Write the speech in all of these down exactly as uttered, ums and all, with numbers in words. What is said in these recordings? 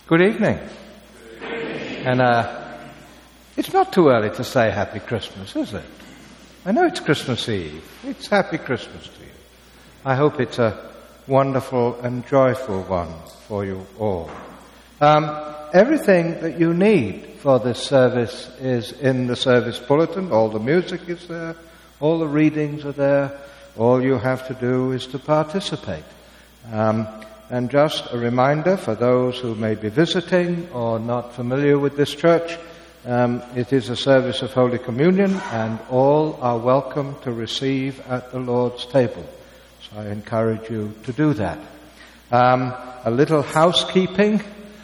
Good evening. And uh, it's not too early to say Happy Christmas, is it? I know it's Christmas Eve. It's Happy Christmas to you. I hope it's a wonderful and joyful one for you all. Um, everything that you need for this service is in the service bulletin. All the music is there. All the readings are there. All you have to do is to participate. Um, And just a reminder for those who may be visiting or not familiar with this church, um, it is a service of Holy Communion and all are welcome to receive at the Lord's table. So I encourage you to do that. Um, a little housekeeping.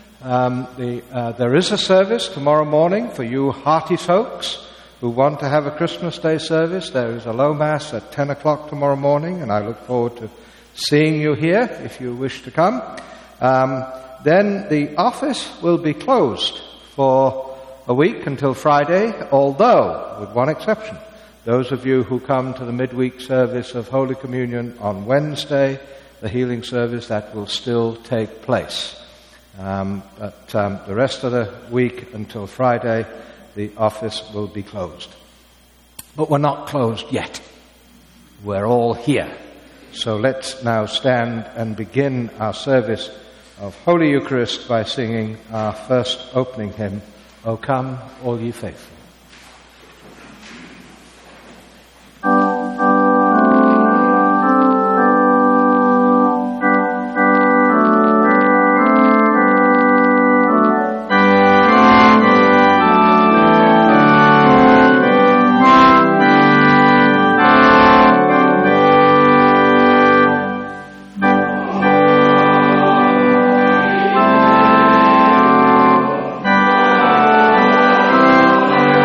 Um, the, uh, there is a service tomorrow morning for you hearty folks who want to have a Christmas Day service. There is a low Mass at ten o'clock tomorrow morning, and I look forward to seeing you here if you wish to come. Um, then the office will be closed for a week until Friday, although, with one exception, those of you who come to the midweek service of Holy Communion on Wednesday, the healing service, that will still take place. Um, but um, the rest of the week until Friday, the office will be closed. But we're not closed yet. We're all here. So let's now stand and begin our service of Holy Eucharist by singing our first opening hymn, O Come, All Ye Faithful. Oh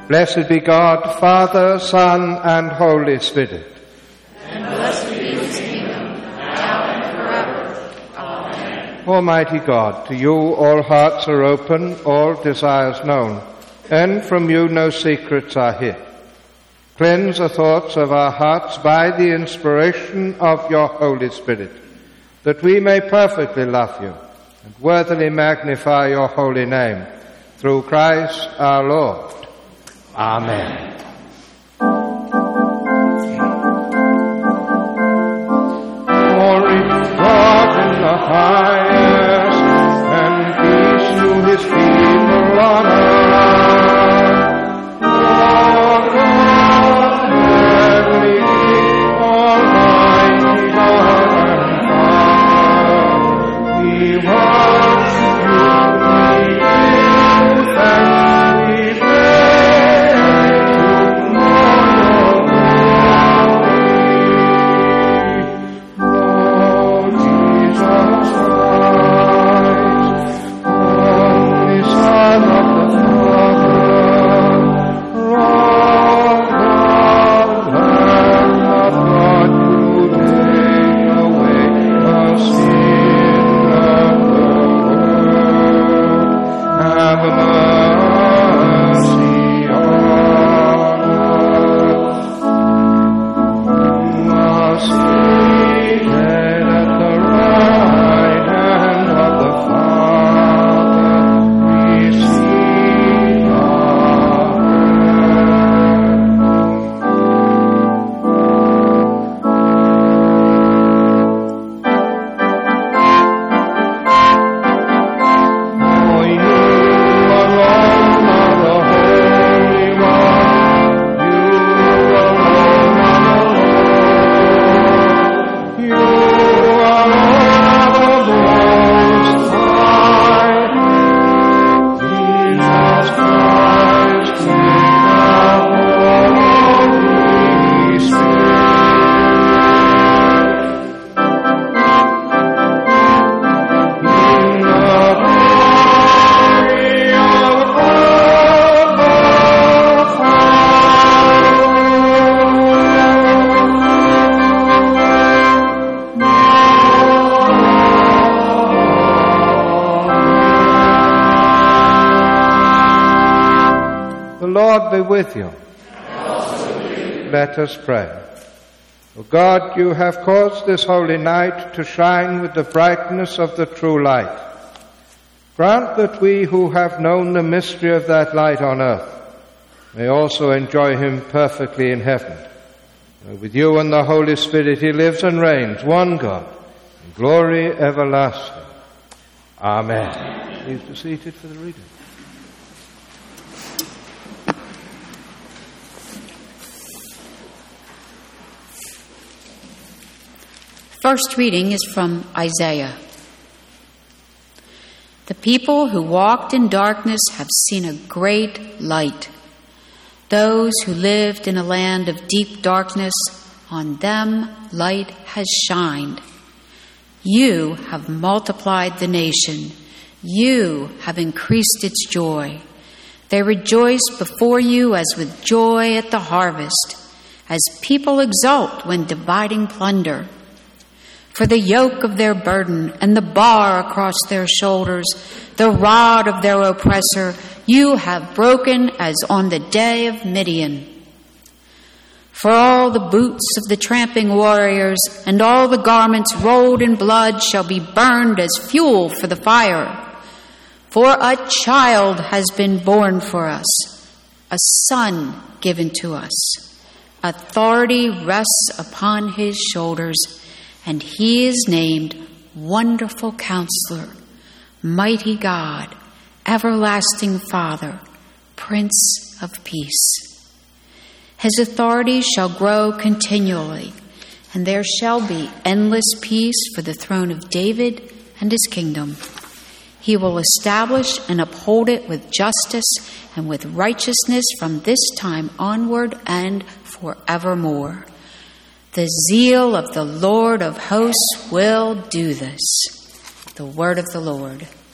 Blessed be God, Father, Son, and Holy Spirit. And blessed be his kingdom, now and forever. Amen. Almighty God, to you all hearts are open, all desires known, and from you no secrets are hid. Cleanse the thoughts of our hearts by the inspiration of your Holy Spirit, that we may perfectly love you and worthily magnify your holy name, through Christ our Lord. Amen. Glory to God in the highest, and peace to his people on earth. Lord God, heavenly King, almighty God and Father, we worship you, we give you thanks, we praise you, Lord, Lord Jesus Christ, only Son of the Father, Lord God, Lamb of God, you take away the sin of the world. Have mercy on us. You are seated at the right hand of the Father. Receive our For you alone are the Holy One. You alone are the Lord. You alone are the Most High. Jesus Christ, King of Holy Spirit. In the glory of The Lord be with you. Let us pray. O God, you have caused this holy night to shine with the brightness of the true light. Grant that we who have known the mystery of that light on earth may also enjoy him perfectly in heaven. Where with you and the Holy Spirit he lives and reigns, one God, in glory everlasting. Amen. Please be seated for the reading. First reading is from Isaiah. The people who walked in darkness have seen a great light. Those who lived in a land of deep darkness, on them light has shined. You have multiplied the nation. You have increased its joy. They rejoice before you as with joy at the harvest, as people exult when dividing plunder. For the yoke of their burden and the bar across their shoulders, the rod of their oppressor, you have broken as on the day of Midian. For all the boots of the tramping warriors and all the garments rolled in blood shall be burned as fuel for the fire. For a child has been born for us, a son given to us. Authority rests upon his shoulders, and he is named Wonderful Counselor, Mighty God, Everlasting Father, Prince of Peace. His authority shall grow continually, and there shall be endless peace for the throne of David and his kingdom. He will establish and uphold it with justice and with righteousness from this time onward and forevermore. The zeal of the Lord of hosts will do this. The word of the Lord.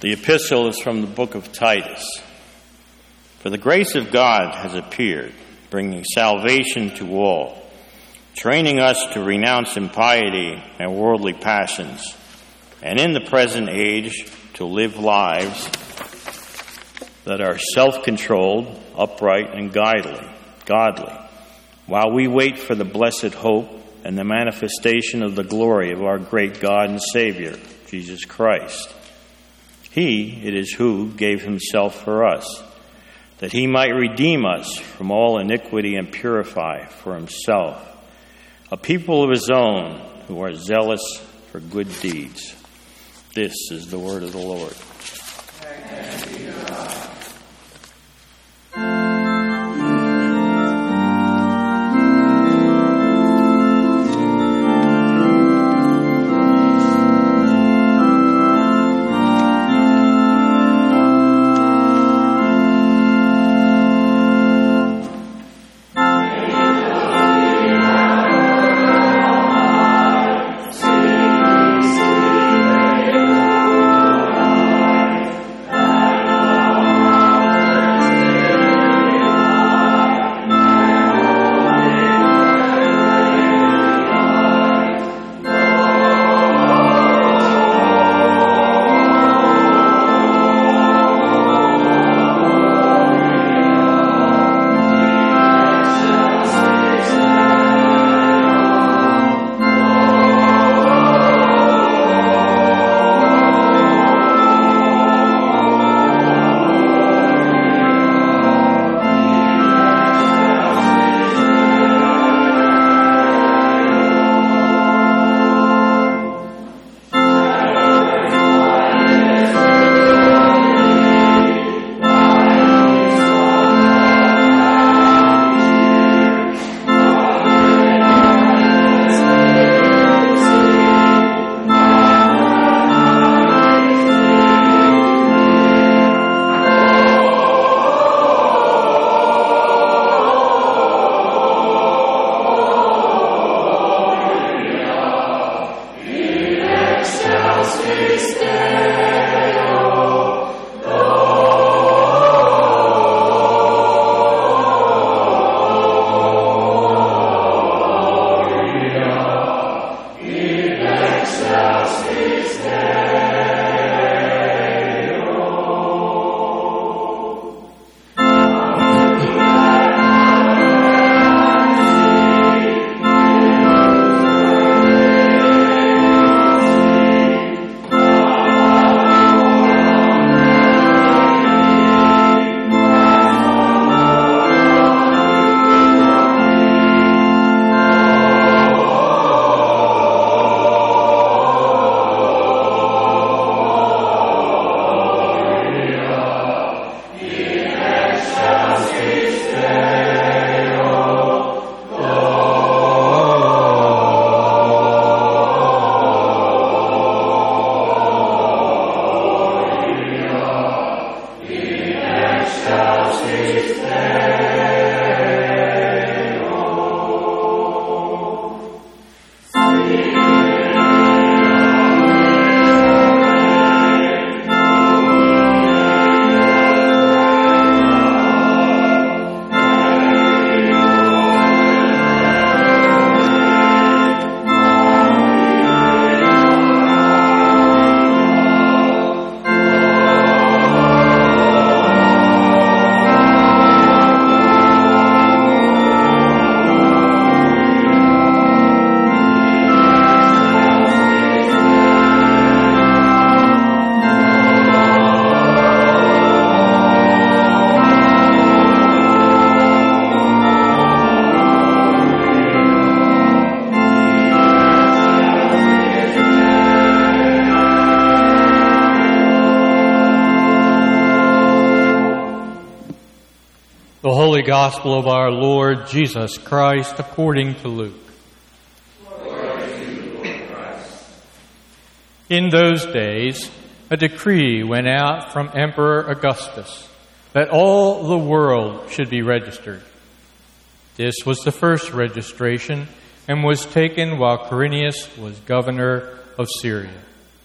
The epistle is from the book of Titus. For the grace of God has appeared, bringing salvation to all, training us to renounce impiety and worldly passions, and in the present age to live lives that are self-controlled, upright, and godly, godly, while we wait for the blessed hope and the manifestation of the glory of our great God and Savior, Jesus Christ. He it is who gave himself for us, that he might redeem us from all iniquity and purify for himself a people of his own who are zealous for good deeds. This is the word of the Lord. Thanks be to God. The Holy Gospel of our Lord Jesus Christ according to Luke. Glory to you, Lord Christ. In those days, a decree went out from Emperor Augustus that all the world should be registered. This was the first registration and was taken while Quirinius was governor of Syria.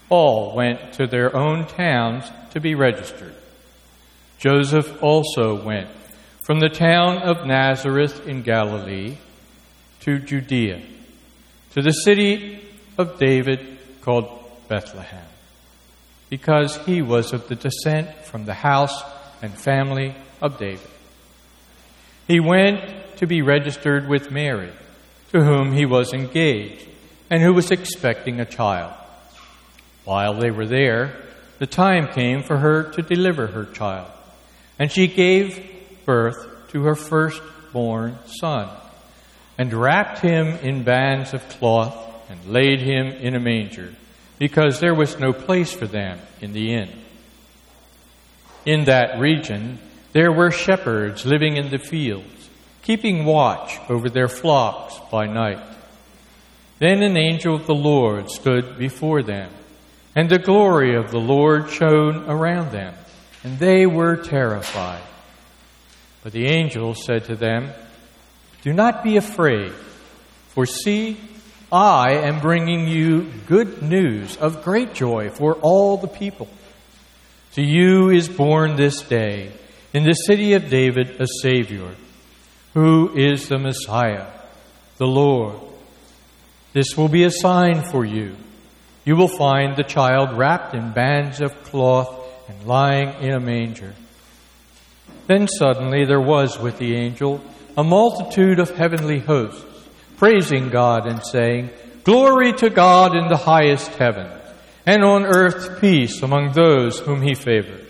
All went to their own towns to be registered. Joseph also went from the town of Nazareth in Galilee to Judea, to the city of David called Bethlehem, because he was of the descent from the house and family of David. He went to be registered with Mary, to whom he was engaged, and who was expecting a child. While they were there, the time came for her to deliver her child, and she gave birth to her firstborn son, and wrapped him in bands of cloth and laid him in a manger, because there was no place for them in the inn. In that region there were shepherds living in the fields, keeping watch over their flocks by night. Then an angel of the Lord stood before them, and the glory of the Lord shone around them, and they were terrified. But the angel said to them, "Do not be afraid, for see, I am bringing you good news of great joy for all the people. To you is born this day in the city of David a Savior, who is the Messiah, the Lord. This will be a sign for you. You will find the child wrapped in bands of cloth and lying in a manger." Then suddenly there was with the angel a multitude of heavenly hosts, praising God and saying, "Glory to God in the highest heaven, and on earth peace among those whom he favors."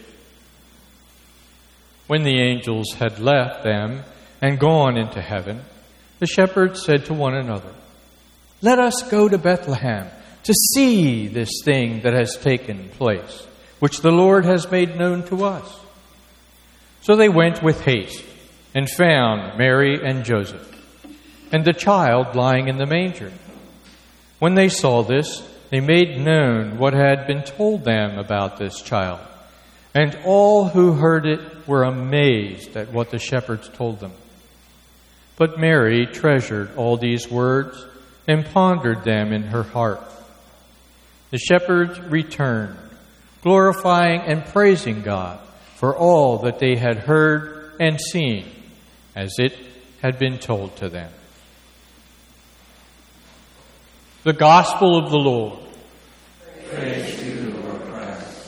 When the angels had left them and gone into heaven, the shepherds said to one another, "Let us go to Bethlehem to see this thing that has taken place, which the Lord has made known to us." So they went with haste and found Mary and Joseph, and the child lying in the manger. When they saw this, they made known what had been told them about this child, and all who heard it were amazed at what the shepherds told them. But Mary treasured all these words and pondered them in her heart. The shepherds returned, glorifying and praising God for all that they had heard and seen, as it had been told to them. The Gospel of the Lord. Praise to you, Lord Christ.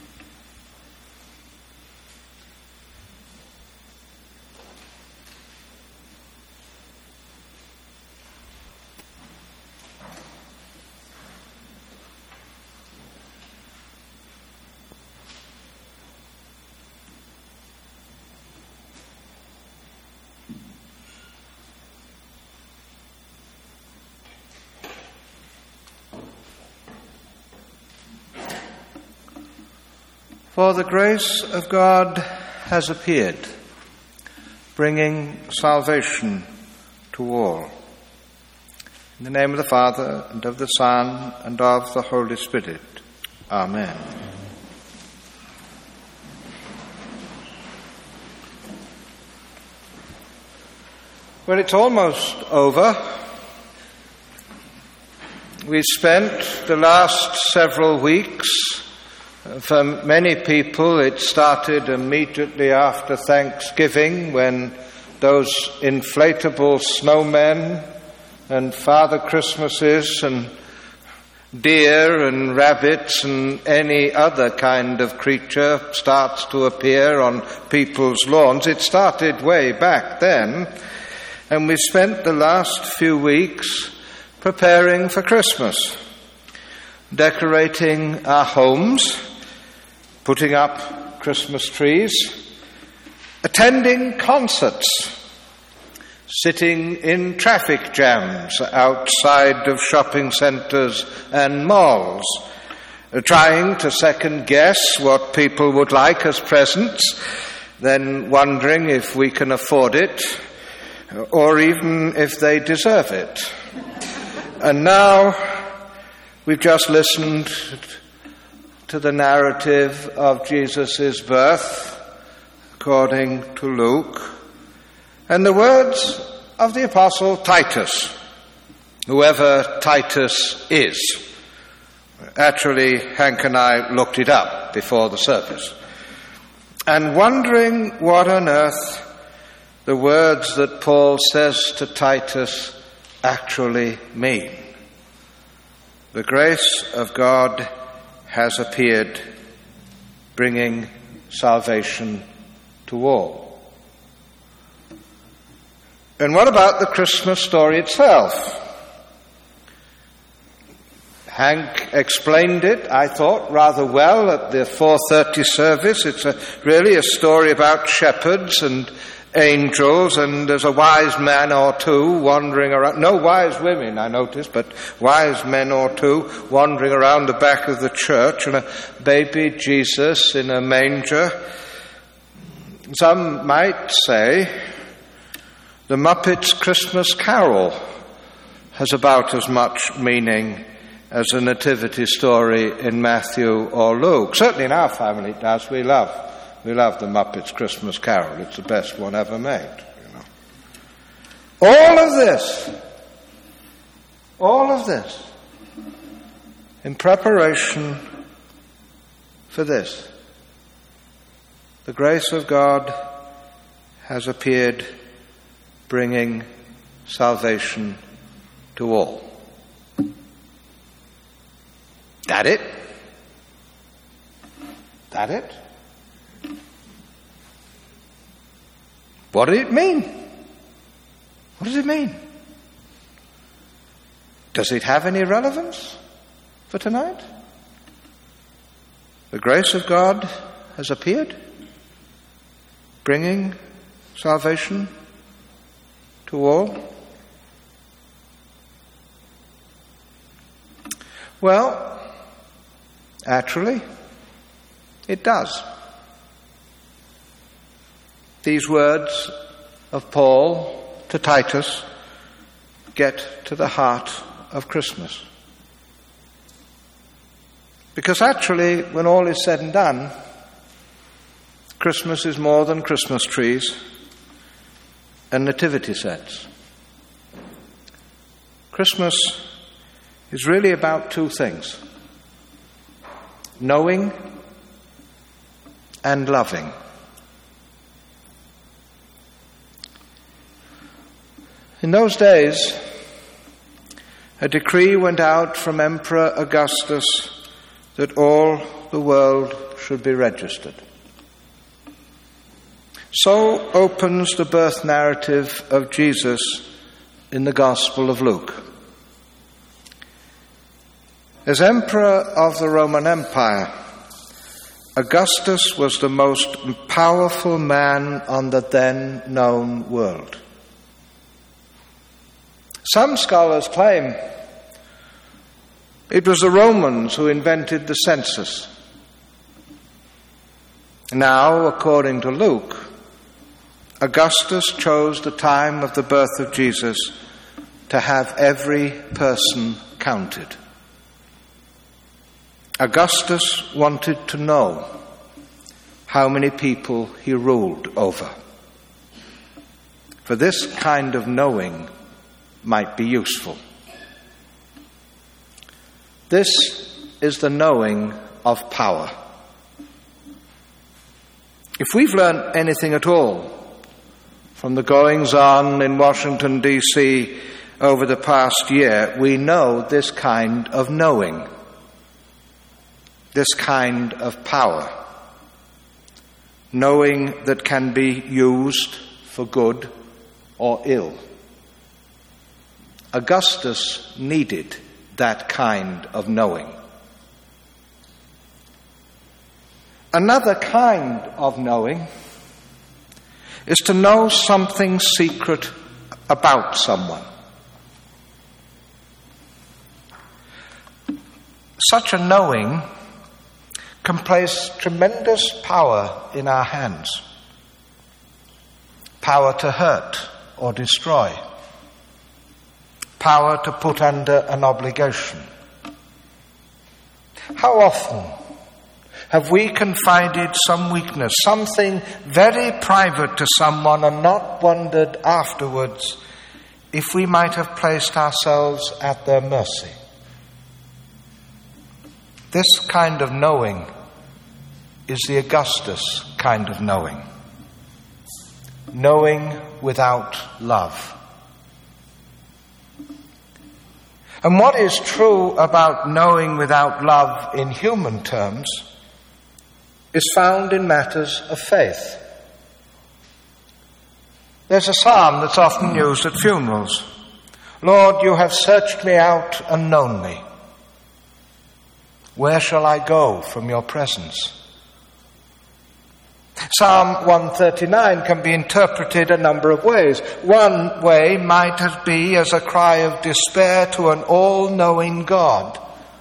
For the grace of God has appeared, bringing salvation to all. In the name of the Father, and of the Son, and of the Holy Spirit. Amen. Well, it's almost over. We spent the last several weeks. For many people, it started immediately after Thanksgiving, when those inflatable snowmen and Father Christmases and deer and rabbits and any other kind of creature starts to appear on people's lawns. It started way back then, and we spent the last few weeks preparing for Christmas, decorating our homes, putting up Christmas trees, attending concerts, sitting in traffic jams outside of shopping centres and malls, trying to second guess what people would like as presents, then wondering if we can afford it, or even if they deserve it. And now we've just listened to the narrative of Jesus' birth, according to Luke, and the words of the Apostle Titus, whoever Titus is. Actually, Hank and I looked it up before the service, and wondering what on earth the words that Paul says to Titus actually mean. The grace of God has appeared, bringing salvation to all. And what about the Christmas story itself? Hank explained it, I thought, rather well at the four thirty service. It's a, really a story about shepherds and angels, and there's a wise man or two wandering around. No wise women, I noticed, but wise men or two wandering around the back of the church, and a baby Jesus in a manger. Some might say the Muppets' Christmas Carol has about as much meaning as a nativity story in Matthew or Luke. Certainly in our family it does. We love, we love the Muppets' Christmas Carol. It's the best one ever made. You know. All of this, all of this, in preparation for this. The grace of God has appeared, bringing salvation to all. That it? That it? What did it mean? What does it mean? Does it have any relevance for tonight? The grace of God has appeared, bringing salvation to all. Well, actually, it does. These words of Paul to Titus get to the heart of Christmas. Because actually, when all is said and done, Christmas is more than Christmas trees and nativity sets. Christmas is really about two things: knowing and loving. In those days, a decree went out from Emperor Augustus that all the world should be registered. So opens the birth narrative of Jesus in the Gospel of Luke. As Emperor of the Roman Empire, Augustus was the most powerful man on the then known world. Some scholars claim it was the Romans who invented the census. Now, according to Luke, Augustus chose the time of the birth of Jesus to have every person counted. Augustus wanted to know how many people he ruled over. For this kind of knowing might be useful. This is the knowing of power. If we've learned anything at all from the goings-on in Washington, D C over the past year, we know this kind of knowing, this kind of power, knowing that can be used for good or ill. Augustus needed that kind of knowing. Another kind of knowing is to know something secret about someone. Such a knowing can place tremendous power in our hands. Power to hurt or destroy. Power to put under an obligation. How often have we confided some weakness, something very private to someone, and not wondered afterwards if we might have placed ourselves at their mercy? This kind of knowing is the Augustus kind of knowing. Knowing without love. And what is true about knowing without love in human terms is found in matters of faith. There's a psalm that's often used at funerals. Lord, you have searched me out and known me. Where shall I go from your presence? Psalm one thirty-nine can be interpreted a number of ways. One way might be as a cry of despair to an all-knowing God,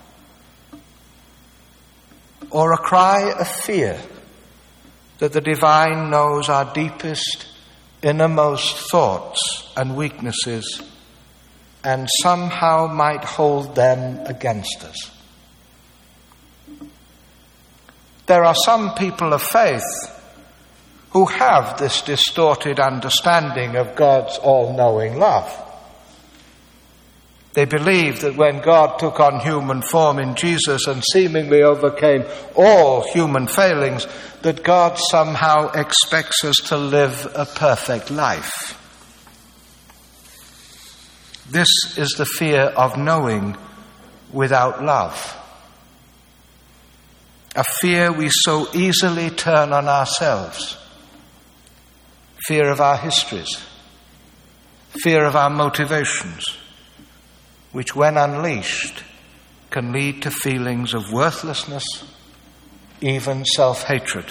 or a cry of fear that the divine knows our deepest, innermost thoughts and weaknesses and somehow might hold them against us. There are some people of faith who have this distorted understanding of God's all-knowing love. They believe that when God took on human form in Jesus and seemingly overcame all human failings, that God somehow expects us to live a perfect life. This is the fear of knowing without love. A fear we so easily turn on ourselves. Fear of our histories, fear of our motivations, which when unleashed can lead to feelings of worthlessness, even self-hatred.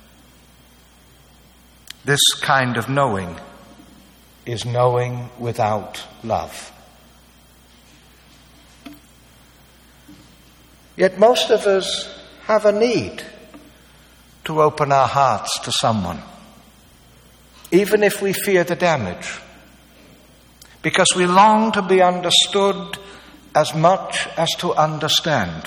This kind of knowing is knowing without love. Yet most of us have a need to open our hearts to someone, even if we fear the damage, because we long to be understood as much as to understand.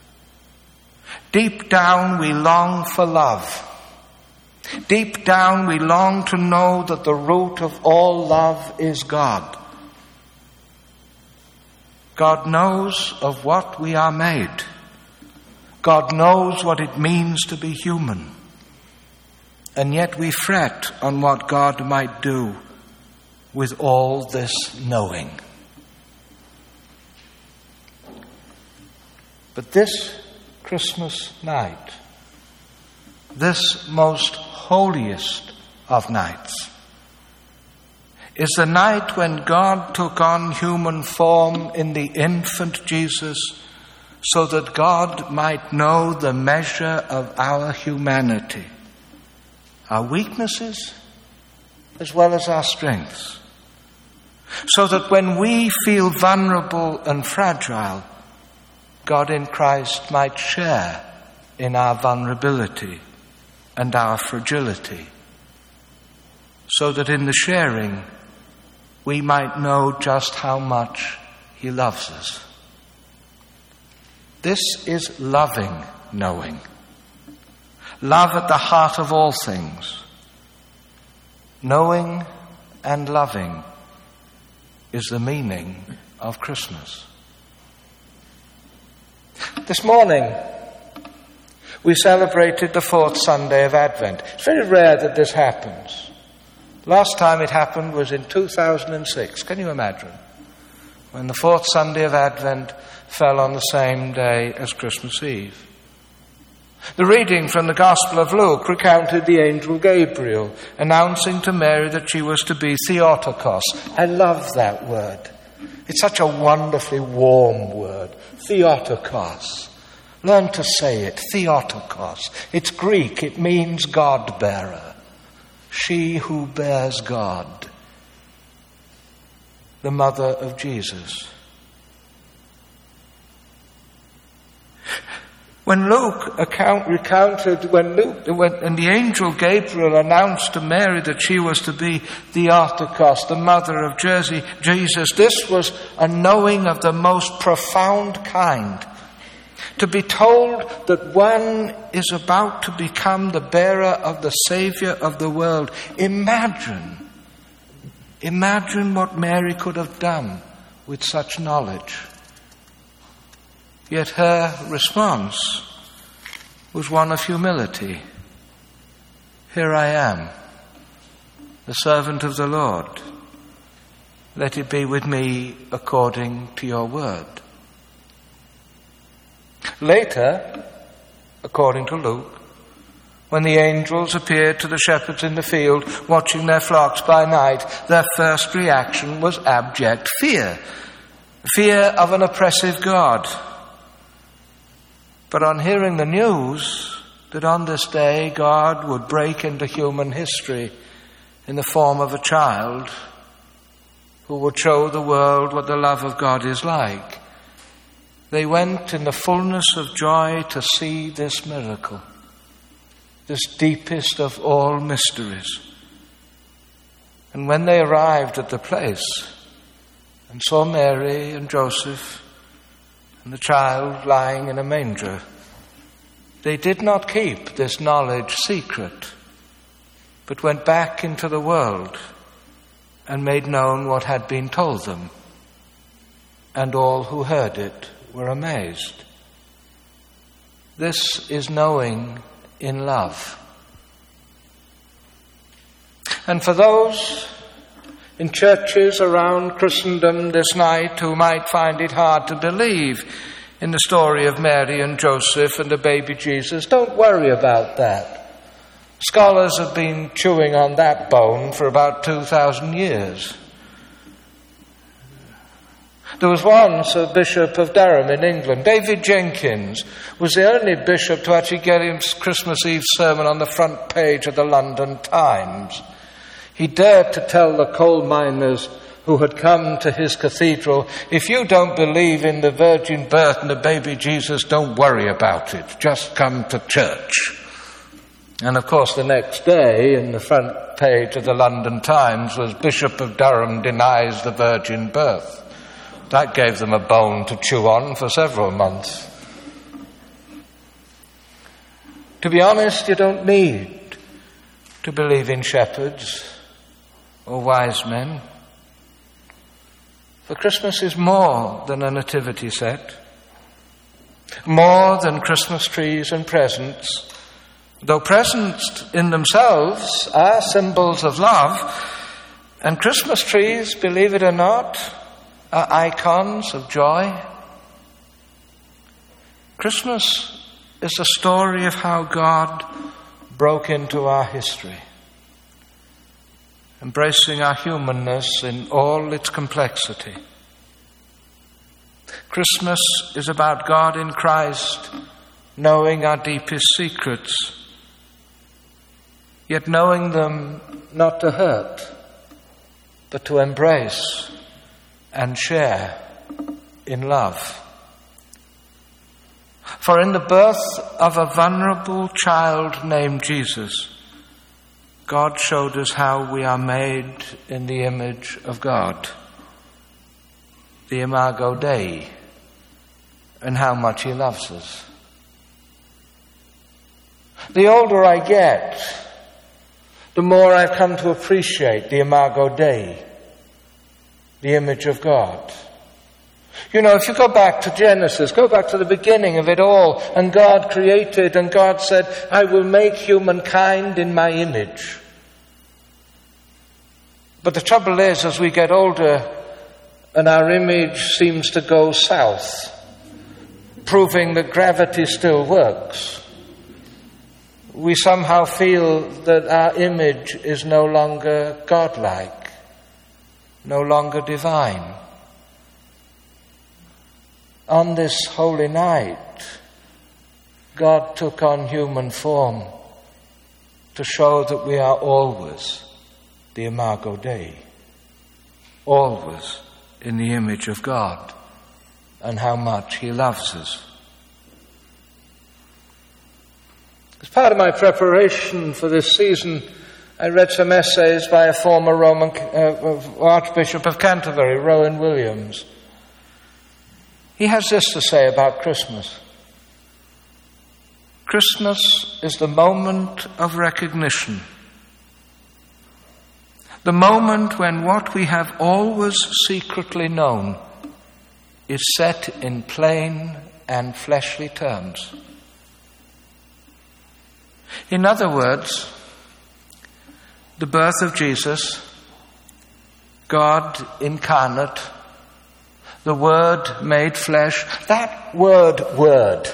Deep down we long for love. Deep down we long to know that the root of all love is God. God knows of what we are made. God knows what it means to be human. And yet we fret on what God might do with all this knowing. But this Christmas night, this most holiest of nights, is the night when God took on human form in the infant Jesus so that God might know the measure of our humanity, our weaknesses as well as our strengths, so that when we feel vulnerable and fragile, God in Christ might share in our vulnerability and our fragility, so that in the sharing we might know just how much He loves us. This is loving knowing. Love at the heart of all things. Knowing and loving is the meaning of Christmas. This morning, we celebrated the fourth Sunday of Advent. It's very rare that this happens. Last time it happened was in two thousand six. Can you imagine? When the fourth Sunday of Advent fell on the same day as Christmas Eve. The reading from the Gospel of Luke recounted the angel Gabriel announcing to Mary that she was to be Theotokos. I love that word. It's such a wonderfully warm word. Theotokos. Learn to say it. Theotokos. It's Greek. It means God-bearer. She who bears God. The mother of Jesus. When Luke account, recounted, when Luke, when and the angel Gabriel announced to Mary that she was to be Theotokos, the mother of Jersey, Jesus, this was a knowing of the most profound kind. To be told that one is about to become the bearer of the Savior of the world. Imagine, imagine what Mary could have done with such knowledge. Yet her response was one of humility. Here I am, the servant of the Lord. Let it be with me according to your word. Later, according to Luke, when the angels appeared to the shepherds in the field, watching their flocks by night, their first reaction was abject fear. Fear of an oppressive God. But on hearing the news that on this day God would break into human history in the form of a child who would show the world what the love of God is like, they went in the fullness of joy to see this miracle, this deepest of all mysteries. And when they arrived at the place and saw Mary and Joseph and the child lying in a manger, they did not keep this knowledge secret, but went back into the world and made known what had been told them. And all who heard it were amazed. This is knowing in love. And for those in churches around Christendom this night who might find it hard to believe in the story of Mary and Joseph and the baby Jesus, don't worry about that. Scholars have been chewing on that bone for about two thousand years. There was once a bishop of Durham in England. David Jenkins was the only bishop to actually get his Christmas Eve sermon on the front page of the London Times. He dared to tell the coal miners who had come to his cathedral, if you don't believe in the virgin birth and the baby Jesus, don't worry about it. Just come to church. And of course the next day in the front page of the London Times was Bishop of Durham denies the virgin birth. That gave them a bone to chew on for several months. To be honest, you don't need to believe in shepherds or wise men. For Christmas is more than a nativity set, more than Christmas trees and presents, though presents in themselves are symbols of love, and Christmas trees, believe it or not, are icons of joy. Christmas is the story of how God broke into our history, embracing our humanness in all its complexity. Christmas is about God in Christ knowing our deepest secrets, yet knowing them not to hurt, but to embrace and share in love. For in the birth of a vulnerable child named Jesus, God showed us how we are made in the image of God, the Imago Dei, and how much He loves us. The older I get, the more I've come to appreciate the Imago Dei, the image of God. You know, if you go back to Genesis, go back to the beginning of it all, and God created, and God said, I will make humankind in my image. But the trouble is, as we get older, and our image seems to go south, proving that gravity still works, we somehow feel that our image is no longer godlike, no longer divine. On this holy night, God took on human form to show that we are always the Imago Dei, always in the image of God, and how much He loves us. As part of my preparation for this season, I read some essays by a former Roman uh, Archbishop of Canterbury, Rowan Williams. He has this to say about Christmas. Christmas is the moment of recognition. The moment when what we have always secretly known is set in plain and fleshly terms. In other words, the birth of Jesus, God incarnate, the Word made flesh, that word, word,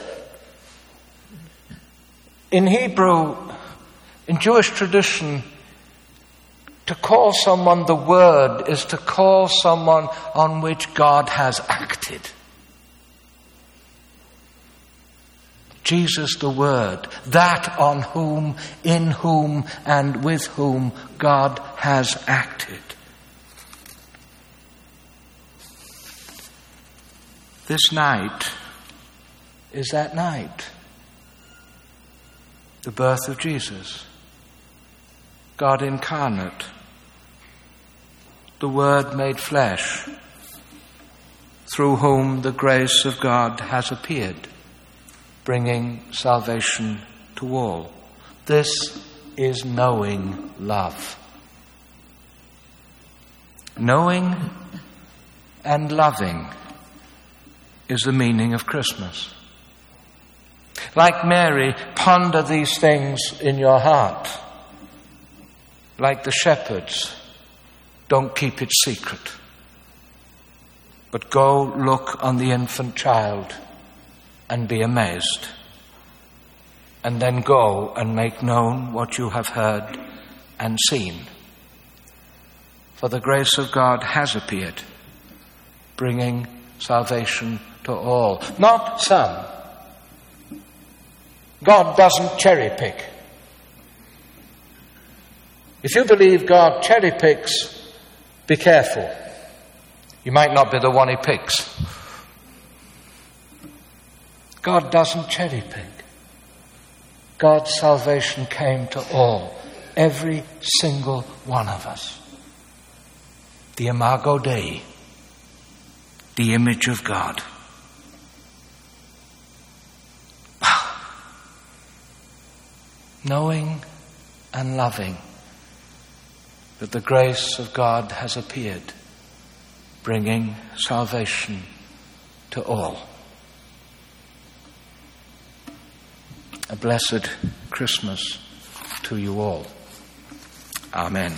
in Hebrew, in Jewish tradition, to call someone the Word is to call someone on which God has acted. Jesus the Word, that on whom, in whom, and with whom God has acted. This night is that night. The birth of Jesus. God incarnate. The Word made flesh, through whom the grace of God has appeared, bringing salvation to all. This is knowing love. Knowing and loving is the meaning of Christmas. Like Mary, ponder these things in your heart. Like the shepherds, don't keep it secret, but go look on the infant child and be amazed. And then go and make known what you have heard and seen. For the grace of God has appeared, bringing salvation to all. Not some. God doesn't cherry pick. If you believe God cherry picks, be careful. You might not be the one he picks. God doesn't cherry pick. God's salvation came to all, every single one of us. The Imago Dei, the image of God. Wow. Knowing and loving that the grace of God has appeared, bringing salvation to all. A blessed Christmas to you all. Amen.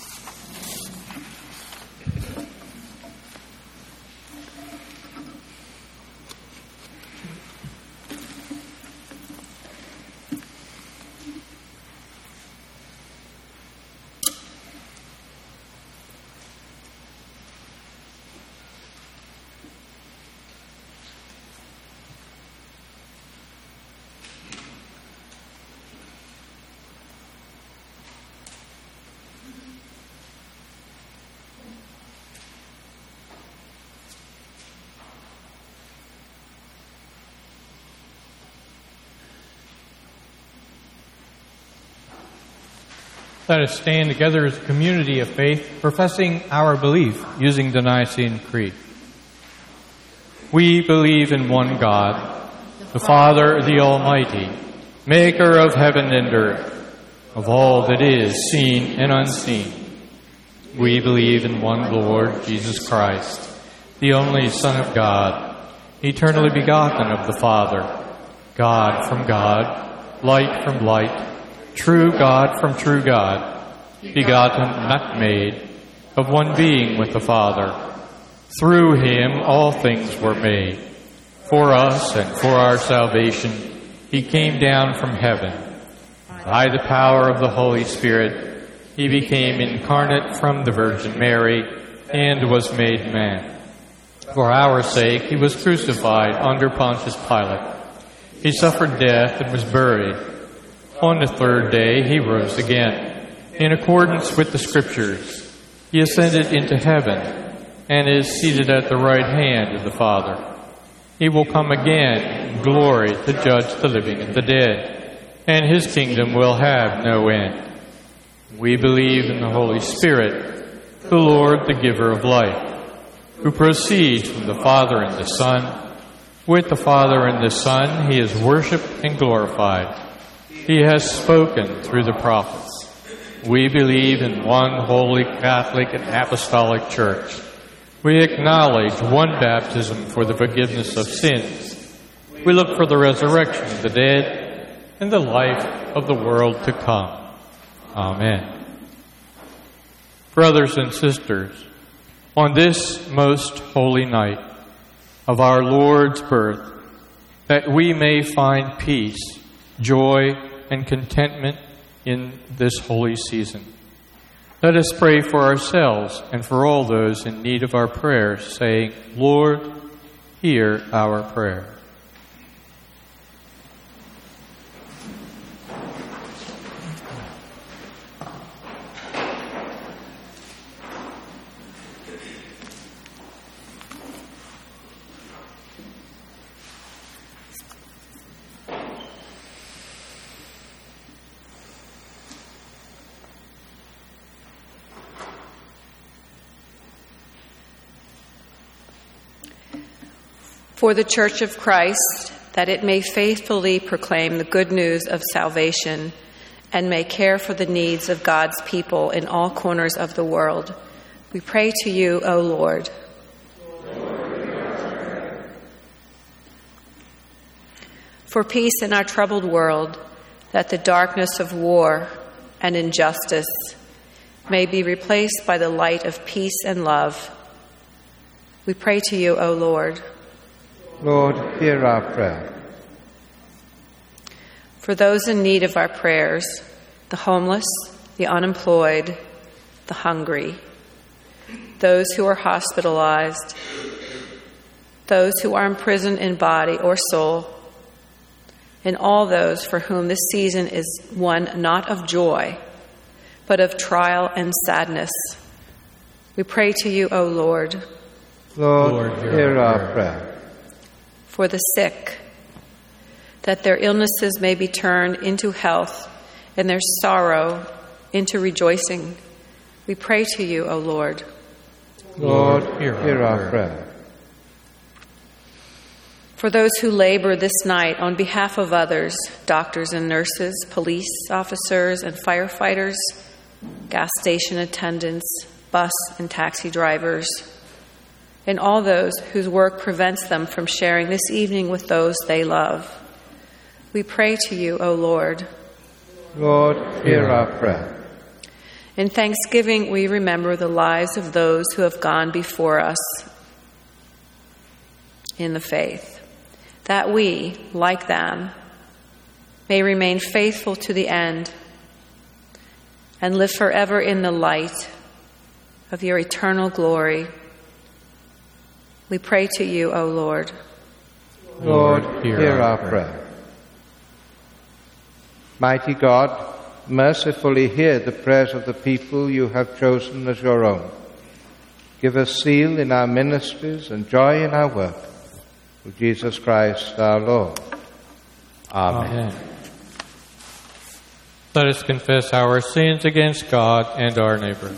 Let us stand together as a community of faith, professing our belief using the Nicene Creed. We believe in one God, the Father, the Almighty, maker of heaven and earth, of all that is seen and unseen. We believe in one Lord, Jesus Christ, the only Son of God, eternally begotten of the Father, God from God, light from light, true God from true God, begotten, not made, of one being with the Father. Through him all things were made. For us and for our salvation, he came down from heaven. By the power of the Holy Spirit, he became incarnate from the Virgin Mary and was made man. For our sake, he was crucified under Pontius Pilate. He suffered death and was buried. On the third day, he rose again. In accordance with the Scriptures, he ascended into heaven and is seated at the right hand of the Father. He will come again in glory to judge the living and the dead, and his kingdom will have no end. We believe in the Holy Spirit, the Lord, the giver of life, who proceeds from the Father and the Son. With the Father and the Son, he is worshipped and glorified. He has spoken through the prophets. We believe in one holy Catholic and Apostolic Church. We acknowledge one baptism for the forgiveness of sins. We look for the resurrection of the dead and the life of the world to come. Amen. Brothers and sisters, on this most holy night of our Lord's birth, that we may find peace, joy, and contentment in this holy season, let us pray for ourselves and for all those in need of our prayers, saying, Lord, hear our prayer. For the Church of Christ, that it may faithfully proclaim the good news of salvation and may care for the needs of God's people in all corners of the world, we pray to you, O Lord. For peace in our troubled world, that the darkness of war and injustice may be replaced by the light of peace and love, we pray to you, O Lord. Lord, hear our prayer. For those in need of our prayers, the homeless, the unemployed, the hungry, those who are hospitalized, those who are imprisoned in body or soul, and all those for whom this season is one not of joy, but of trial and sadness, we pray to you, O Lord. Lord, Lord hear, hear our our prayer. prayer. For the sick, that their illnesses may be turned into health and their sorrow into rejoicing, we pray to you, O Lord. Lord, Lord hear, hear our our prayer. prayer. For those who labor this night on behalf of others, doctors and nurses, police officers and firefighters, gas station attendants, bus and taxi drivers, and all those whose work prevents them from sharing this evening with those they love, we pray to you, O Lord. Lord, hear our prayer. In thanksgiving, we remember the lives of those who have gone before us in the faith, that we, like them, may remain faithful to the end and live forever in the light of your eternal glory. We pray to you, O Lord. Lord, hear our prayer. Mighty God, mercifully hear the prayers of the people you have chosen as your own. Give us zeal in our ministries and joy in our work. Through Jesus Christ our Lord. Amen. Amen. Let us confess our sins against God and our neighbor.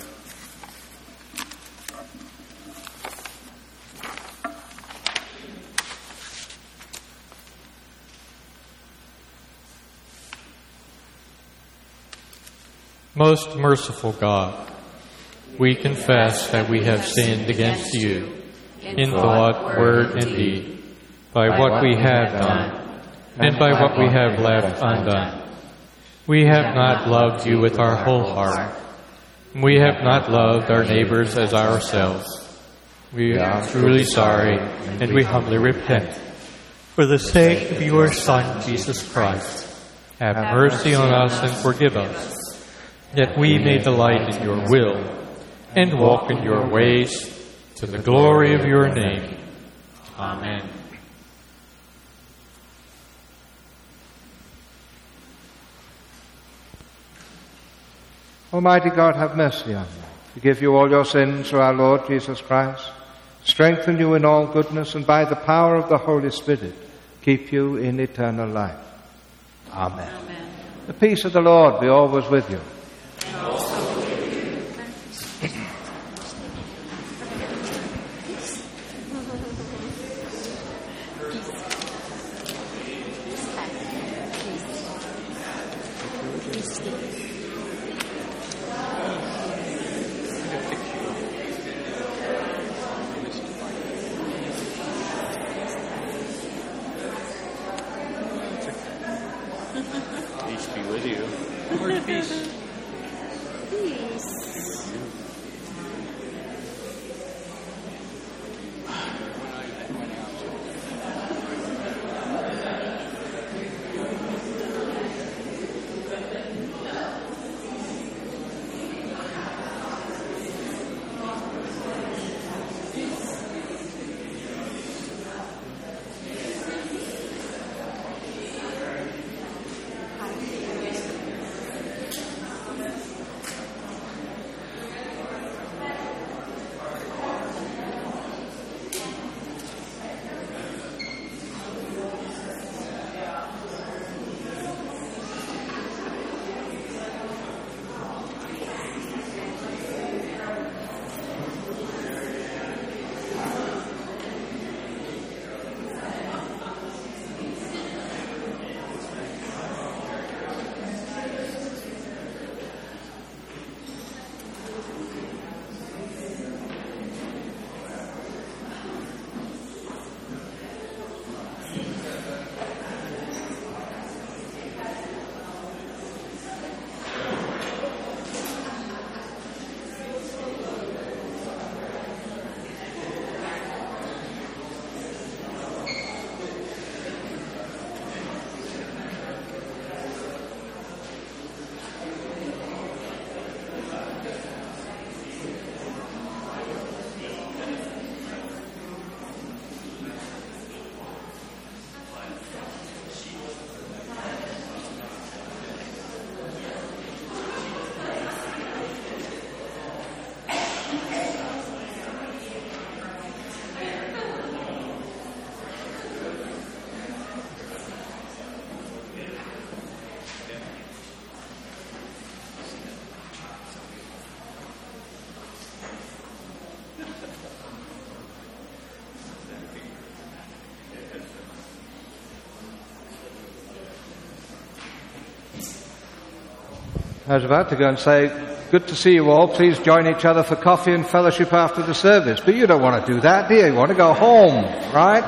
Most merciful God, we confess that we have sinned against you in thought, word, and deed, by what we have done, and by what we have left undone. We have not loved you with our whole heart. We have not loved our neighbors as ourselves. We are truly sorry, and we humbly repent. For the sake of your Son, Jesus Christ, have mercy on us and forgive us, that we may delight in your will and walk in your ways to the glory of your name. Amen. Almighty God, have mercy on you. Forgive you all your sins through our Lord Jesus Christ. Strengthen you in all goodness, and by the power of the Holy Spirit, keep you in eternal life. Amen. Amen. The peace of the Lord be always with you. And also with you. Peace be with you. Lord, peace. I was about to go and say, good to see you all. Please join each other for coffee and fellowship after the service. But you don't want to do that, do you? You want to go home, right?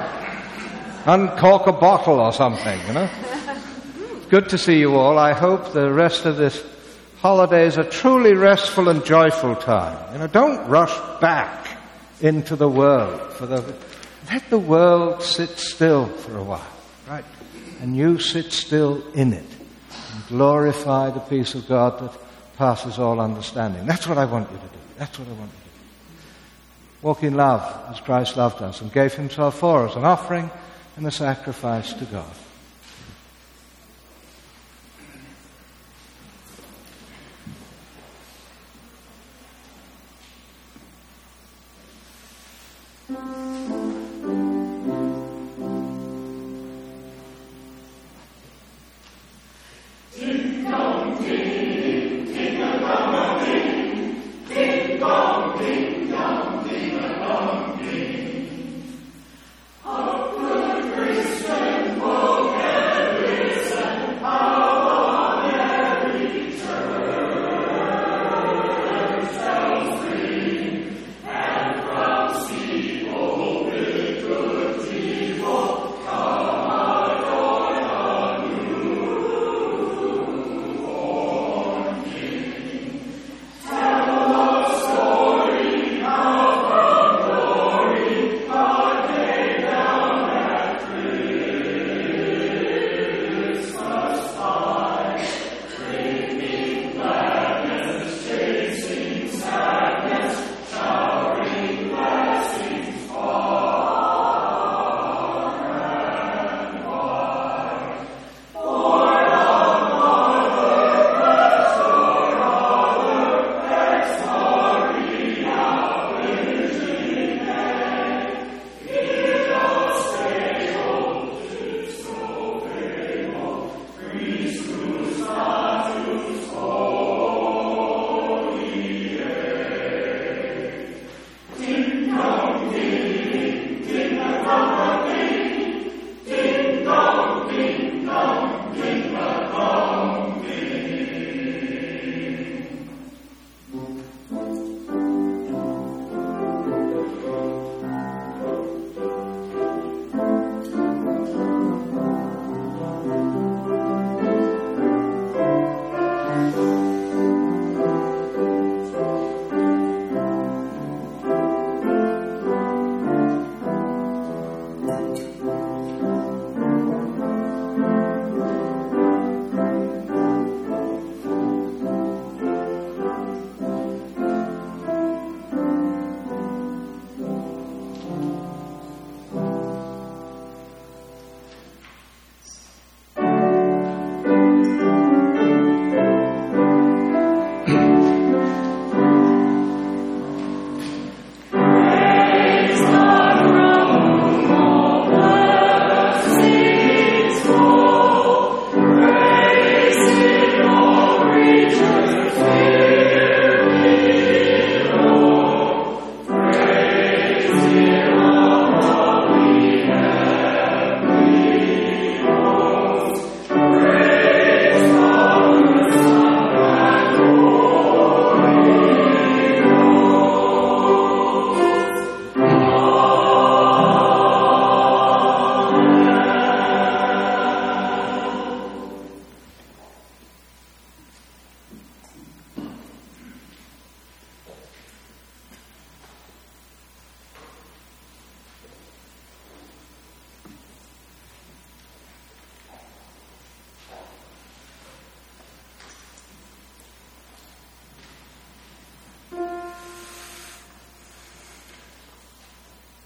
Uncork a bottle or something, you know? It's good to see you all. I hope the rest of this holiday is a truly restful and joyful time. You know, don't rush back into the world. For the, let the world sit still for a while, right? And you sit still in it. Glorify the peace of God that passes all understanding. That's what I want you to do. That's what I want you to do. Walk in love as Christ loved us and gave himself for us, an offering and a sacrifice to God. Oh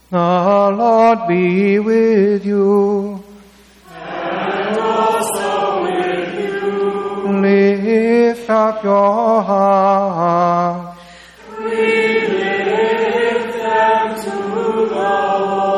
The Lord be with you. And also with you. Lift up your hearts. We lift them to the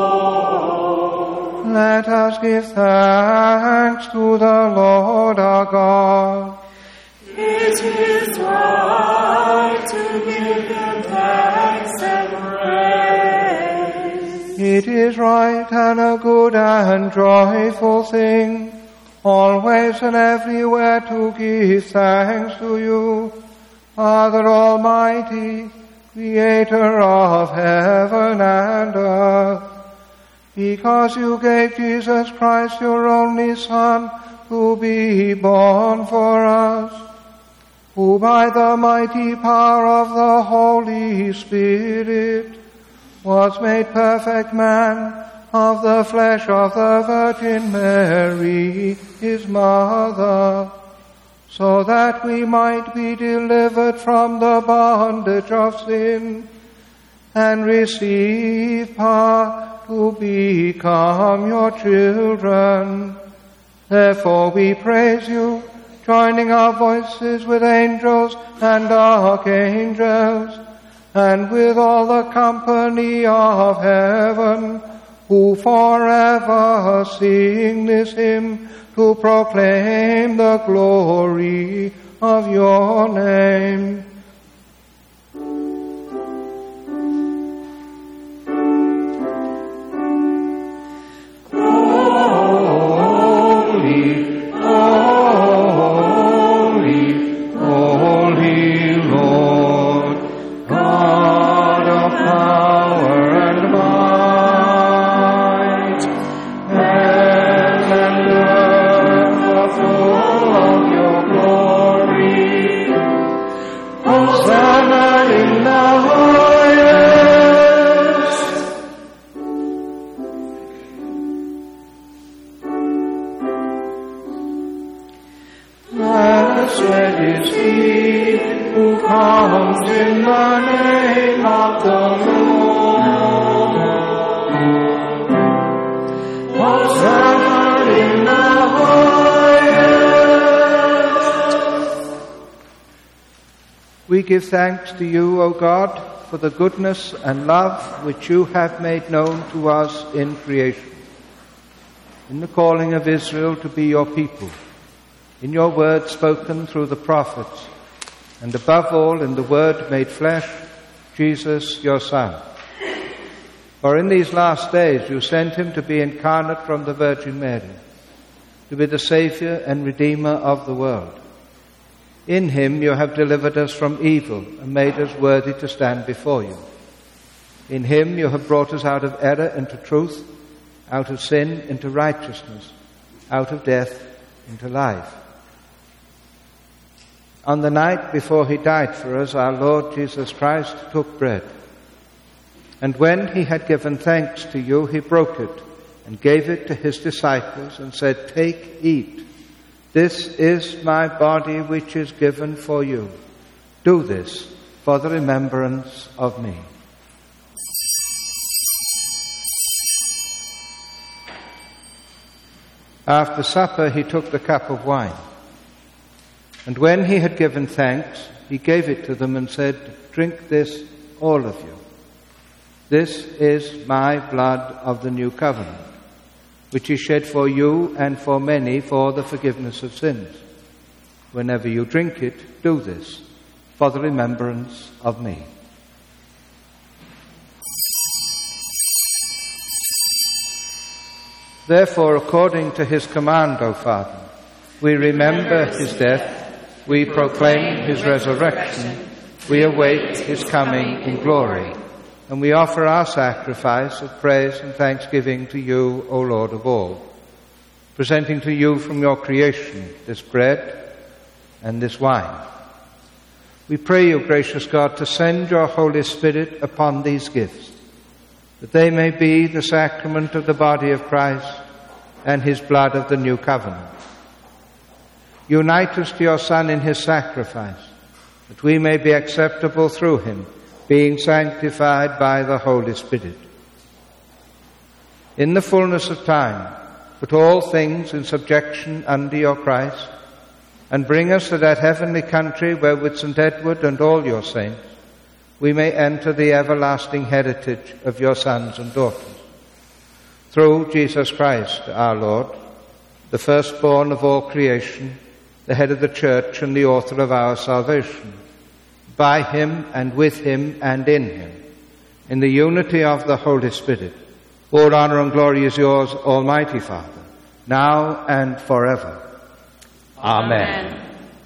Lord. Let us give thanks to the Lord our God. It is right to give him thanks and praise. It is right and a good and joyful thing, always and everywhere to give thanks to you, Father Almighty, Creator of heaven and earth, because you gave Jesus Christ, your only Son, to be born for us, who by the mighty power of the Holy Spirit was made perfect man, of the flesh of the Virgin Mary, his mother, so that we might be delivered from the bondage of sin and receive power to become your children. Therefore we praise you, joining our voices with angels and archangels, and with all the company of heaven, who forever sing this hymn to proclaim the glory of your name. We give thanks to you, O God, for the goodness and love which you have made known to us in creation, in the calling of Israel to be your people, in your word spoken through the prophets, and above all in the word made flesh, Jesus, your Son. For in these last days you sent him to be incarnate from the Virgin Mary, to be the Saviour and Redeemer of the world. In him you have delivered us from evil and made us worthy to stand before you. In him you have brought us out of error into truth, out of sin into righteousness, out of death into life. On the night before he died for us, our Lord Jesus Christ took bread. And when he had given thanks to you, he broke it and gave it to his disciples and said, "Take, eat. This is my body which is given for you. Do this for the remembrance of me." After supper he took the cup of wine. And when he had given thanks, he gave it to them and said, "Drink this, all of you. This is my blood of the new covenant, which is shed for you and for many for the forgiveness of sins. Whenever you drink it, do this for the remembrance of me." Therefore, according to his command, O Father, we remember his death, we proclaim his resurrection, we await his coming in glory, and we offer our sacrifice of praise and thanksgiving to you, O Lord of all, presenting to you from your creation this bread and this wine. We pray you, gracious God, to send your Holy Spirit upon these gifts, that they may be the sacrament of the body of Christ and his blood of the new covenant. Unite us to your Son in his sacrifice, that we may be acceptable through him, being sanctified by the Holy Spirit. In the fullness of time, put all things in subjection under your Christ, and bring us to that heavenly country where with Saint Edward and all your saints we may enter the everlasting heritage of your sons and daughters. Through Jesus Christ our Lord, the firstborn of all creation, the head of the church and the author of our salvation, by him and with him and in him, in the unity of the Holy Spirit, all honor and glory is yours, Almighty Father, now and forever. Amen. Amen.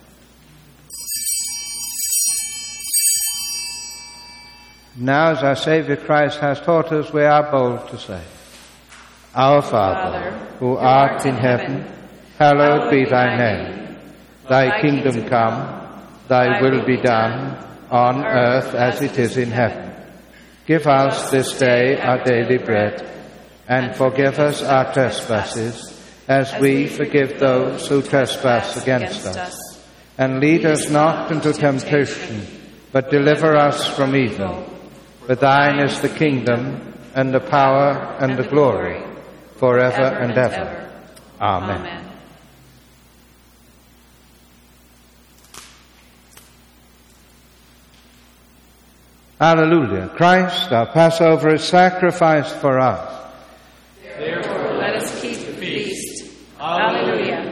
Now, as our Saviour Christ has taught us, we are bold to say, Our Father, who art in heaven, hallowed be thy name. Thy kingdom come, thy will be done, on earth as it is in heaven. Give us this day our daily bread, and forgive us our trespasses, as we forgive those who trespass against us. And lead us not into temptation, but deliver us from evil. For thine is the kingdom, and the power, and the glory, forever and ever. Amen. Hallelujah. Christ, our Passover, is sacrificed for us. Therefore, let us keep the feast. Hallelujah.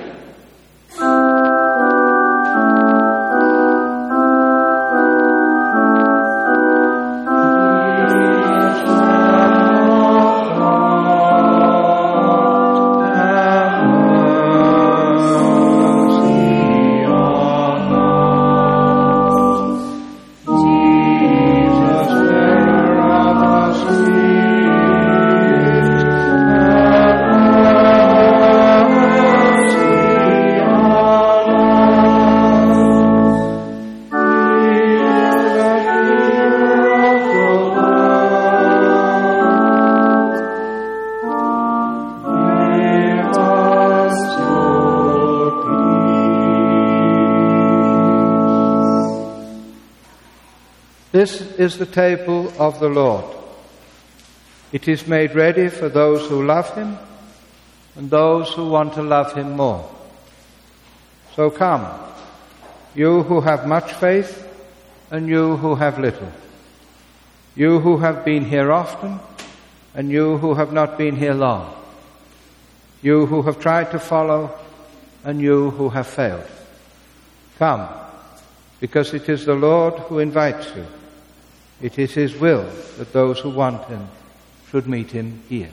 This is the table of the Lord. It is made ready for those who love him and those who want to love him more. So come, you who have much faith and you who have little. You who have been here often and you who have not been here long. You who have tried to follow and you who have failed. Come, because it is the Lord who invites you. It is his will that those who want him should meet him here.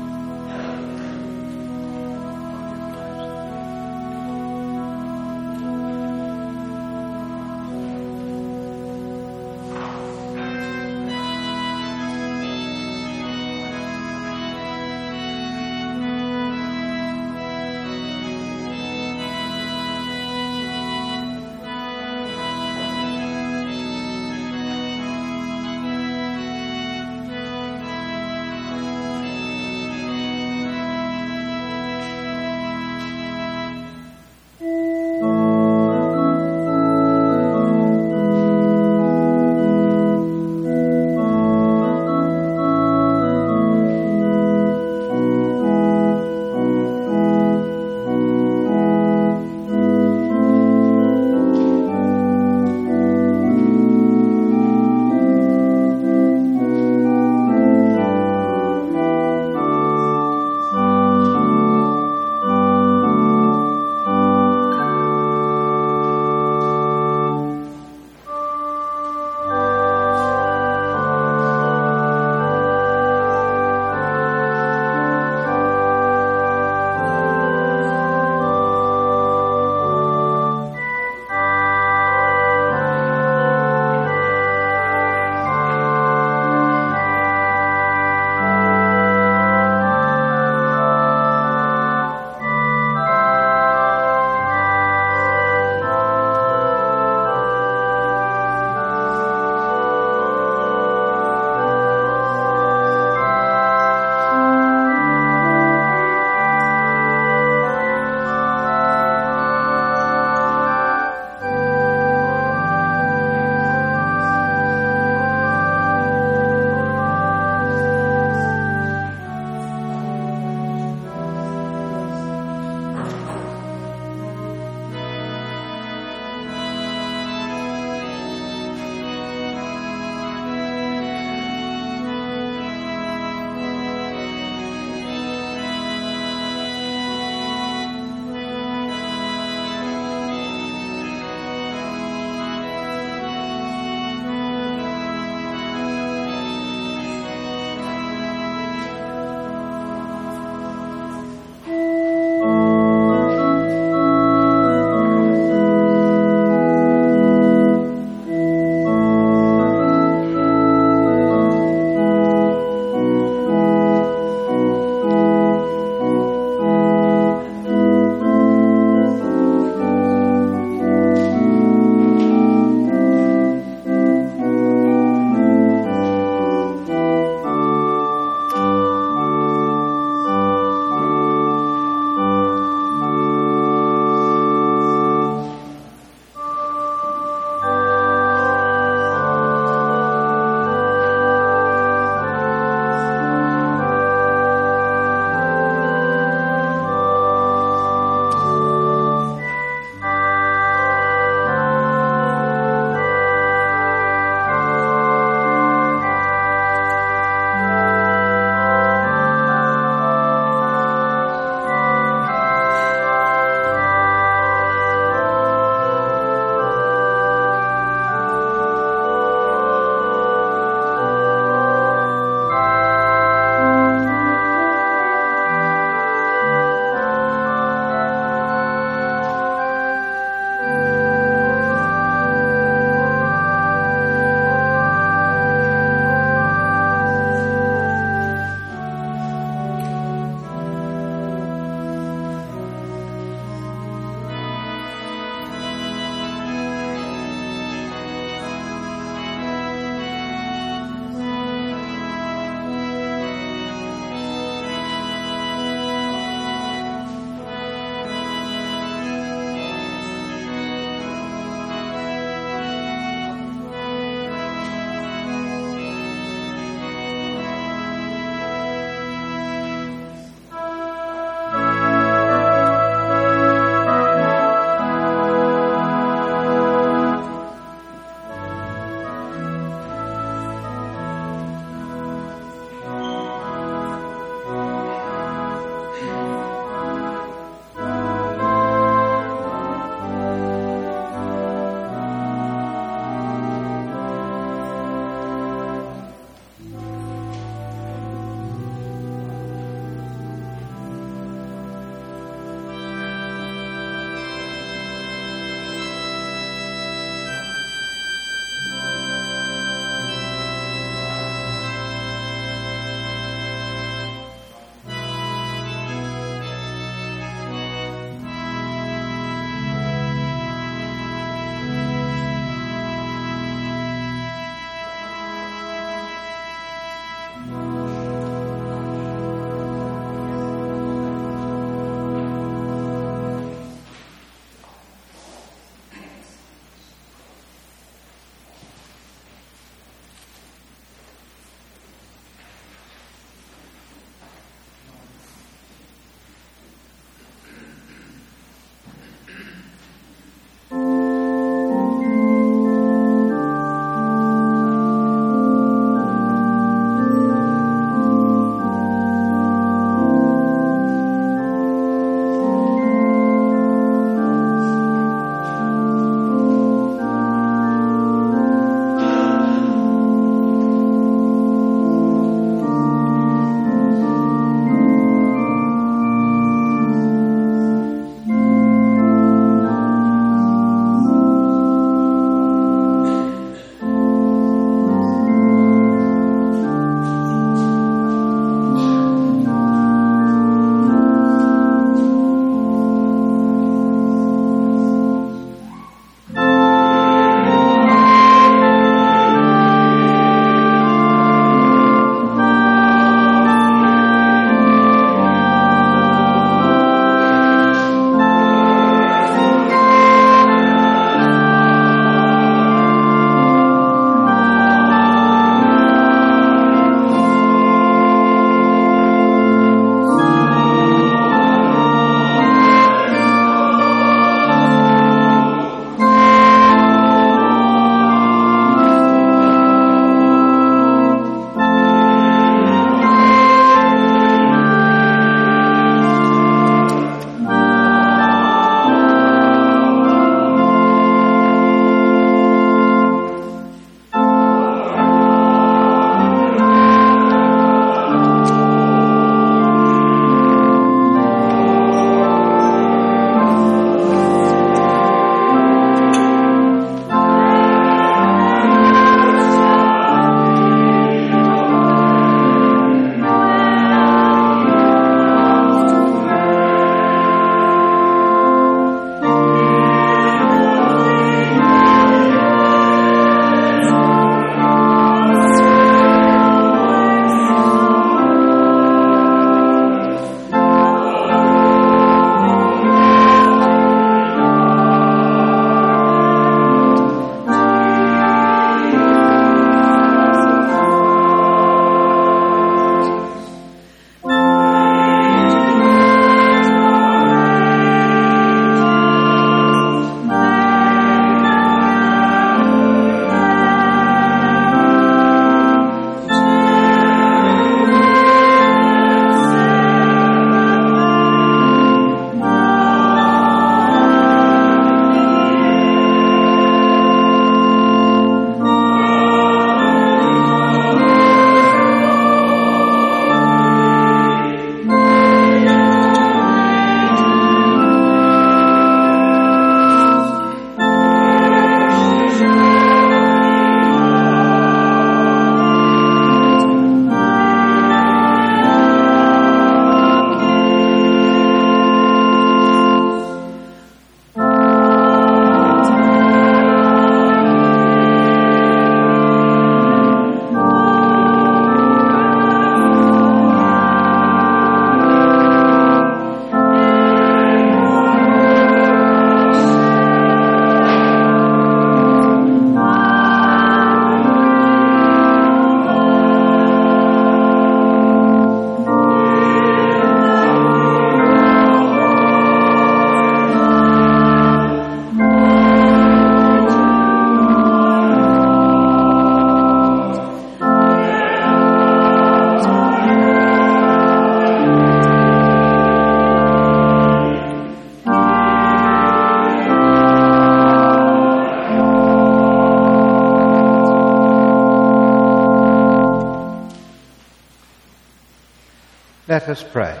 Let us pray.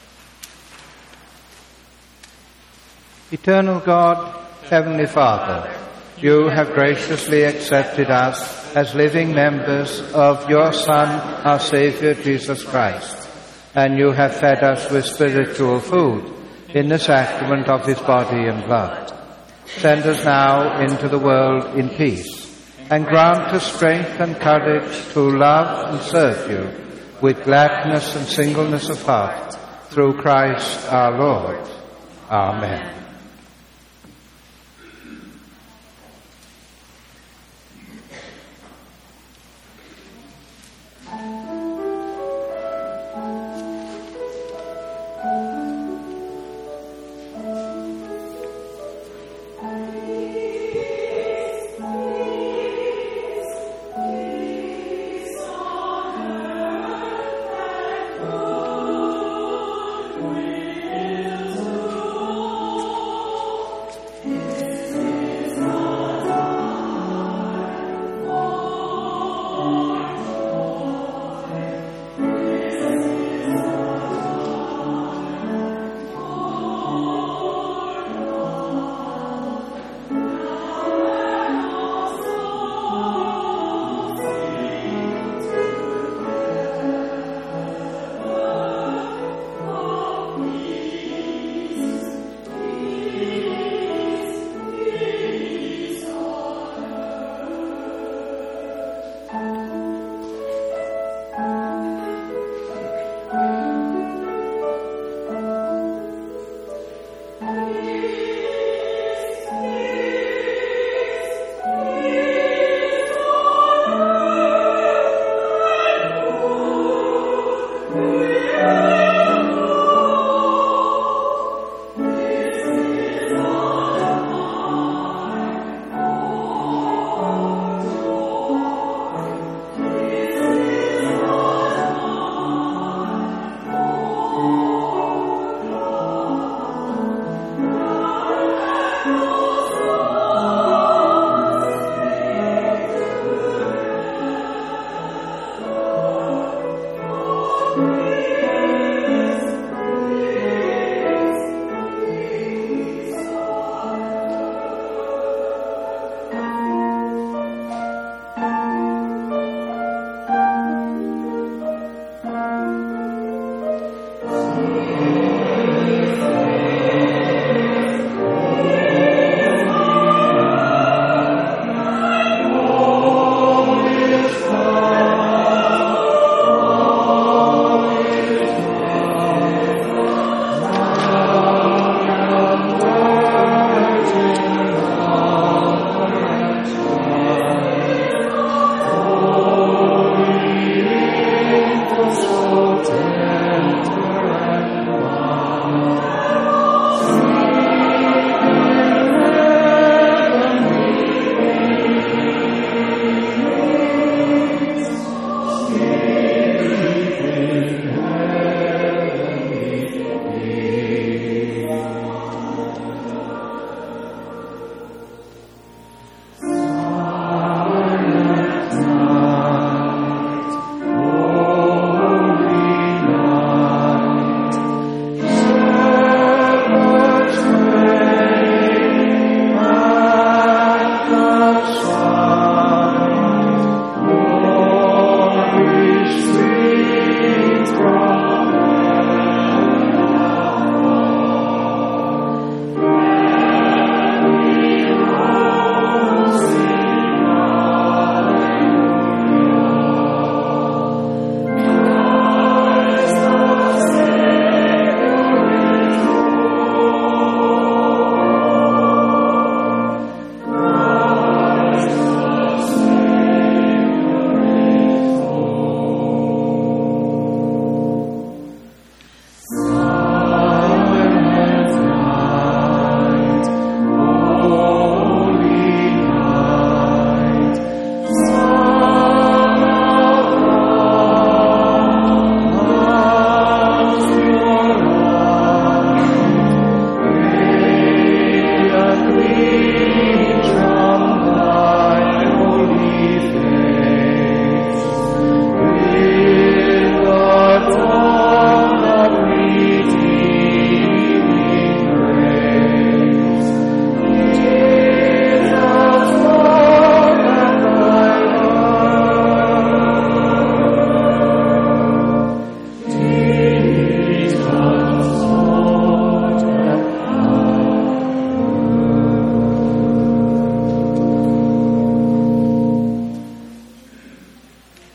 Eternal God, Heavenly Father, you have graciously accepted us as living members of your Son, our Saviour, Jesus Christ, and you have fed us with spiritual food in the sacrament of his body and blood. Send us now into the world in peace, and grant us strength and courage to love and serve you with gladness and singleness of heart, through Christ our Lord. Amen.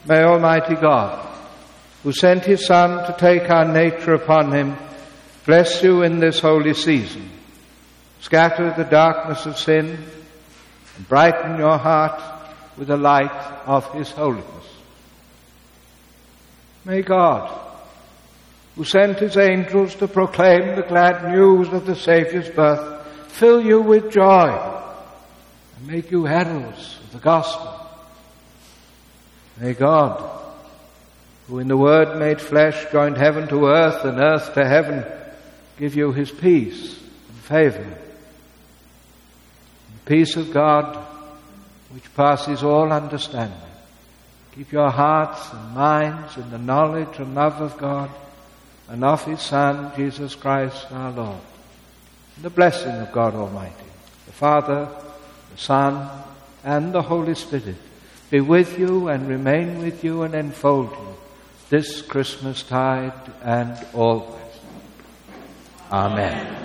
May Almighty God, who sent his Son to take our nature upon him, bless you in this holy season, scatter the darkness of sin, and brighten your heart with the light of his holiness. May God, who sent his angels to proclaim the glad news of the Saviour's birth, fill you with joy and make you heralds of the gospel. May God, who in the Word made flesh joined heaven to earth and earth to heaven, give you his peace and favor. The peace of God, which passes all understanding, keep your hearts and minds in the knowledge and love of God and of his Son, Jesus Christ our Lord. And the blessing of God Almighty, the Father, the Son, and the Holy Spirit be with you and remain with you and enfold you this Christmas tide and always. Amen.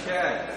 Okay.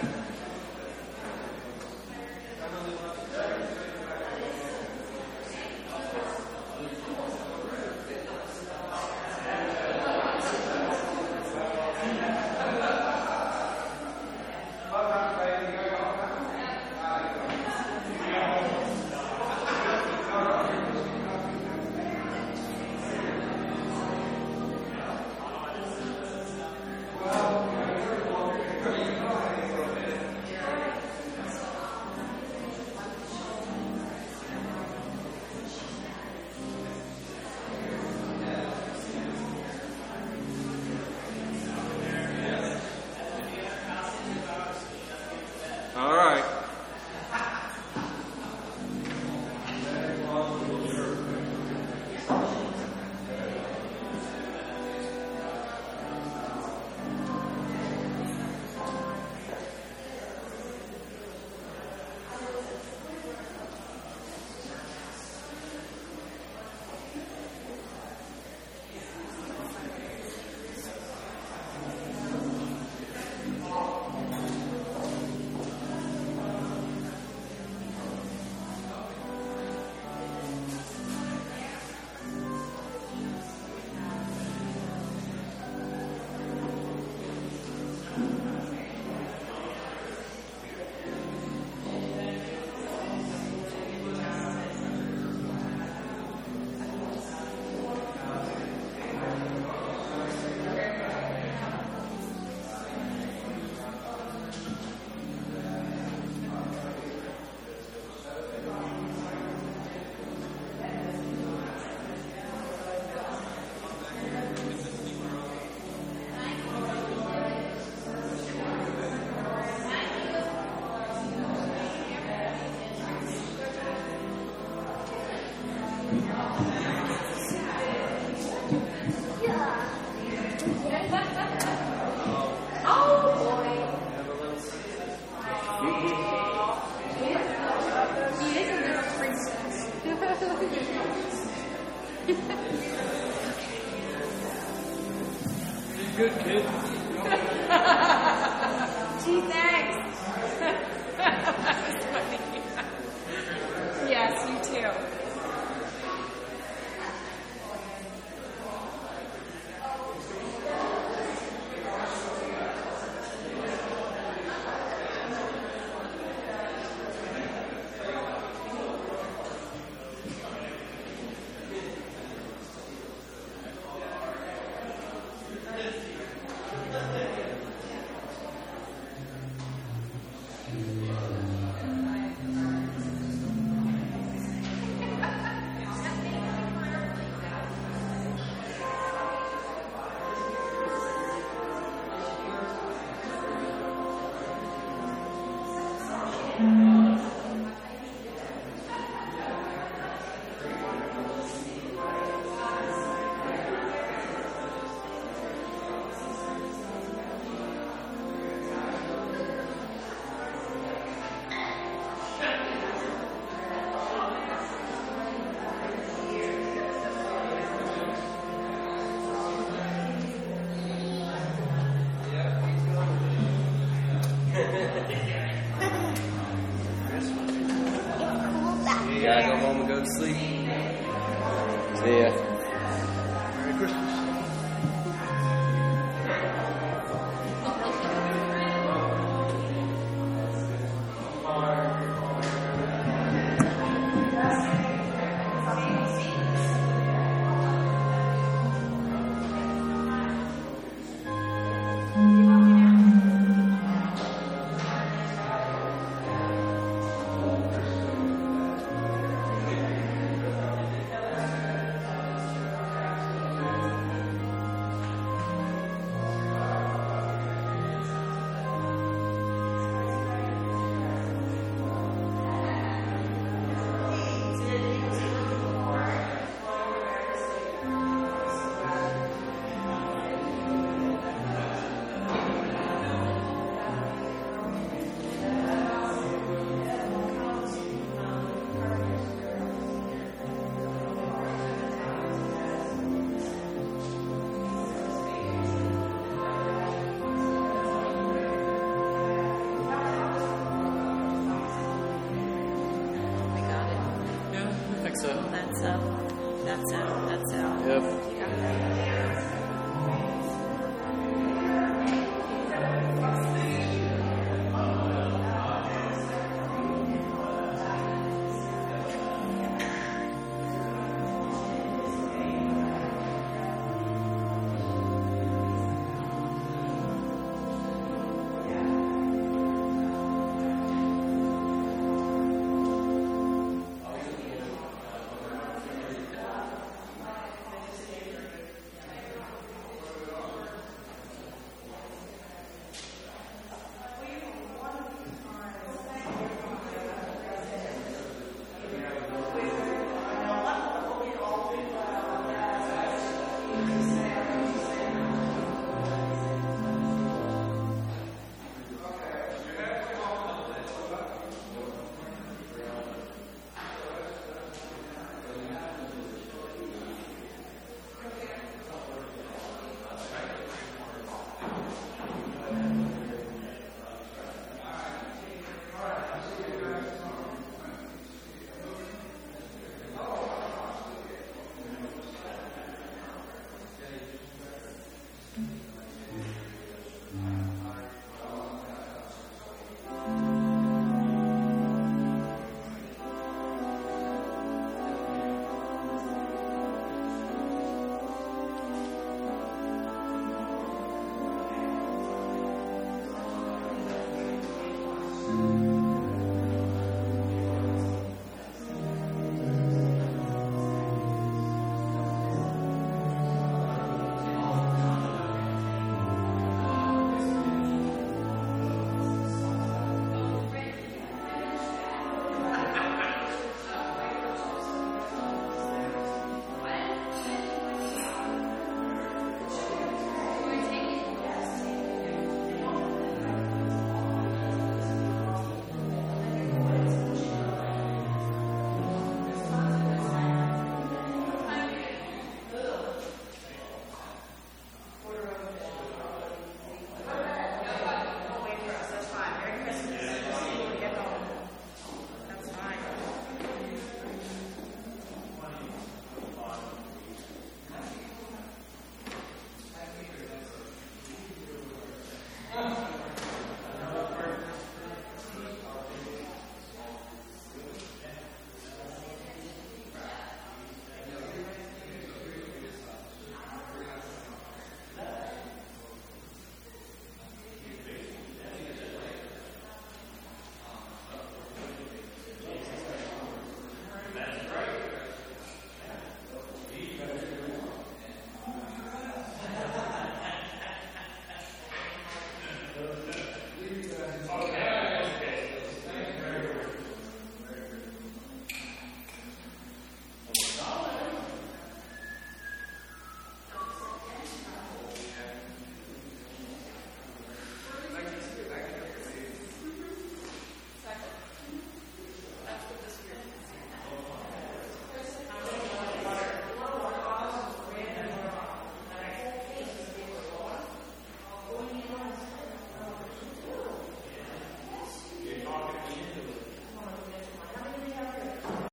All right. Good kid. Gee, thanks. That's funny. Yes, you too. You gotta go home and go to sleep. See ya. Merry Christmas. That's up. That's up. That's out.